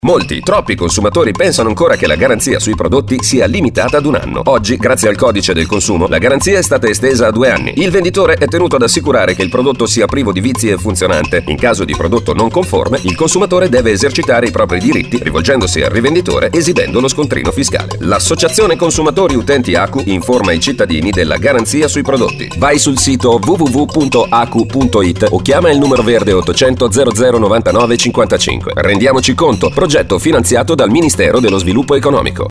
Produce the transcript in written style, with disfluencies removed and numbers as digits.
Molti, troppi consumatori pensano ancora che la garanzia sui prodotti sia limitata ad un anno. Oggi, grazie al codice del consumo, la garanzia è stata estesa a 2 anni. Il venditore è tenuto ad assicurare che il prodotto sia privo di vizi e funzionante. In caso di prodotto non conforme, il consumatore deve esercitare i propri diritti rivolgendosi al rivenditore esibendo lo scontrino fiscale. L'Associazione Consumatori Utenti ACU informa i cittadini della garanzia sui prodotti. Vai sul sito www.acu.it o chiama il numero verde 800 00 99 55. Rendiamoci conto, progetto finanziato dal Ministero dello Sviluppo Economico.